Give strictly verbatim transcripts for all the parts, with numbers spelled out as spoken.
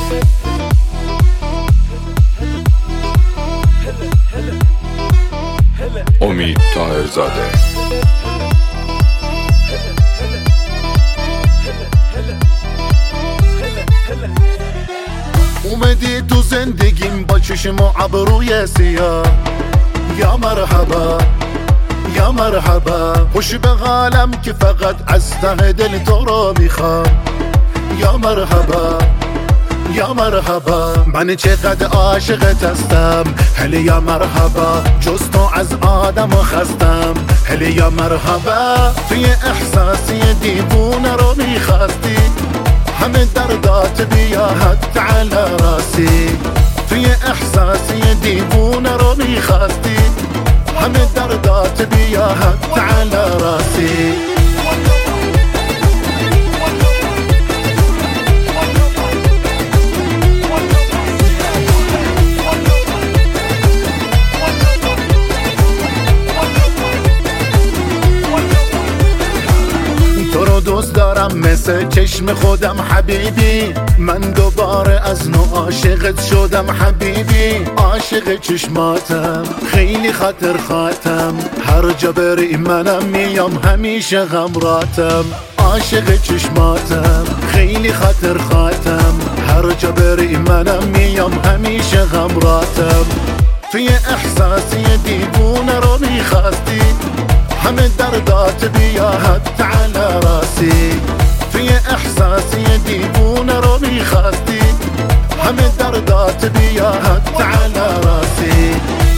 امید طاهرزاده. اومدی تو زندگیم با چشم و ابروی سیاه، یا مرحبا یا مرحبا، خوش به حالم که فقط از ته دل تو رو میخوام. یا مرحبا یا مرحبا، من چقدر عاشقت هستم. هلی یا مرحبا، جز تو از آدم خستم. هلی یا مرحبا، توی احساسی دیوونه رو میخواستی، همه دردات بیا حد على راسی. توی احساسی دیوونه رو میخواستی، همه دردات بیا حد على راسی. تو رو دوست دارم مثل چشم خودم حبیبی، من دوباره از نو عاشقت شدم حبیبی. عاشق چشماتم خیلی خاطر خاطم، هر جا بری منم میام همیشه غمراتم. عاشق چشماتم خیلی خاطر خاطم، هر جا بری منم میام همیشه غمراتم. توی احساسی دیوونه رو میخواستی، همه دردات بیا حد على راسی. توی احساسی دیوونه رو میخواستی، همه دردات بیا حد على راسی.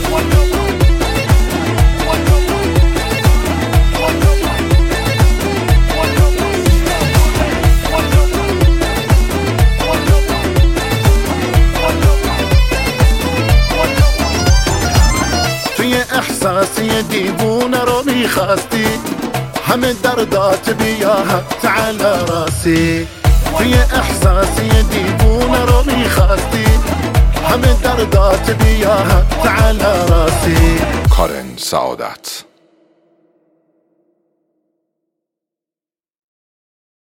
توی احساسی دیوونه رو میخواستی، همه دردات بیا حد على راسی. توی احساسی دیوونه رو میخواستی، همه دردات بیا حد على راسی. کارن سعادت.